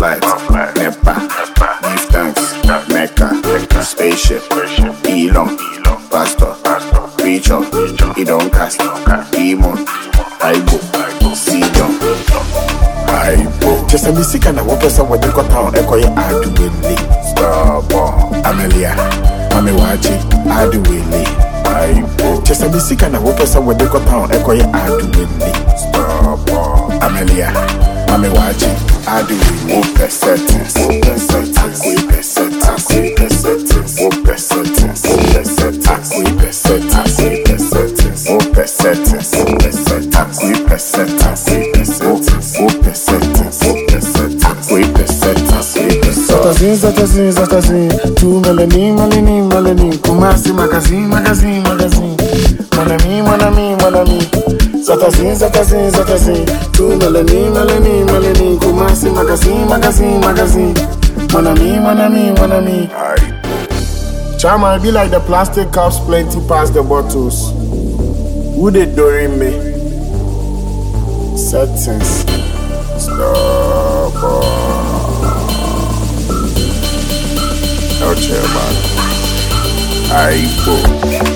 light, Nepa, give thanks, Mecca, spaceship, Elon, pastor, preacher, he don't cast, demon, Aibo, Sidon, Aibo. Just a music and I walk us over the town, echo ya Aduwele, Starborn, Amelia, Mami Waji, Aduwele, Aibo. Just a music and I walk us over the town, echo ya Aduwele, Starborn, Amelia, Mami Waji, Aduwele, Ope settings, Ope settings, Ope settings, Ope settings, Ope settings, Ope settings, Ope settings, Ope settings, Ope settings, Ope settings, Zatazin, tu Melanie, Kumasi magazine, mon ami. Zatazin, tu Melanie, Kumasi magazine, mon ami. Chama, I be like the plastic cups plenty past the bottles. Who they doing me? Settings. Stop. No chill, man. Aibo.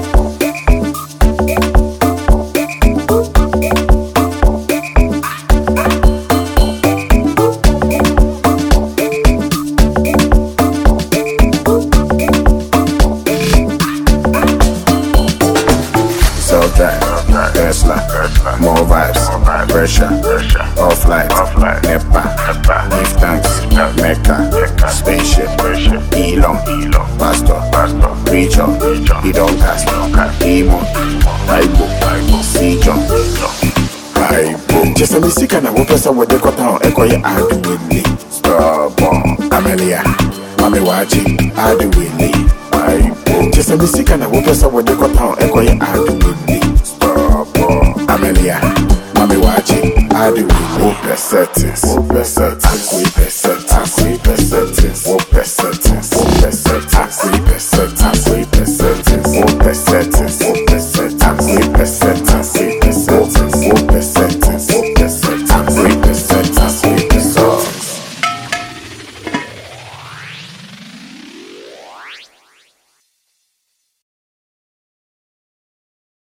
Tesla, more vibes, pressure, offline, Nepa, give thanks, Mecca, spaceship, Elon, pastor, preacher, he don't cast, demon, Aibo, Sidon, Aibo. Just a music and I walk us over the town, echo ya Aduwele, Starborn, Amelia, Mami Waji, Aduwele, Aibo. Just a music and I walk us over the town, echo ya Aduwele, Amelia, Mami Waji, Aduwele, Ope settings, Ope settings, Ope settings, Ope settings, Ope settings.